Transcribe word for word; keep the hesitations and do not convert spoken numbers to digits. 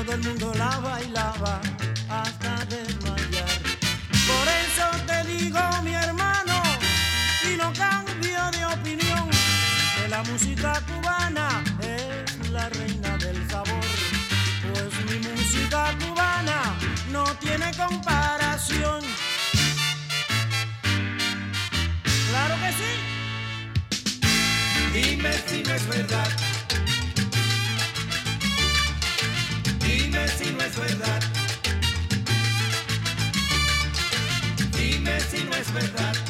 todo el mundo la bailaba hasta desmayar. Por eso te digo, mi hermano, y no cambio de opinión, que la música cubana es la reina del sabor, pues mi música cubana no tiene comparación. ¡Claro que sí! Dime si no es verdad. Dime si no es verdad. Dime si no es verdad.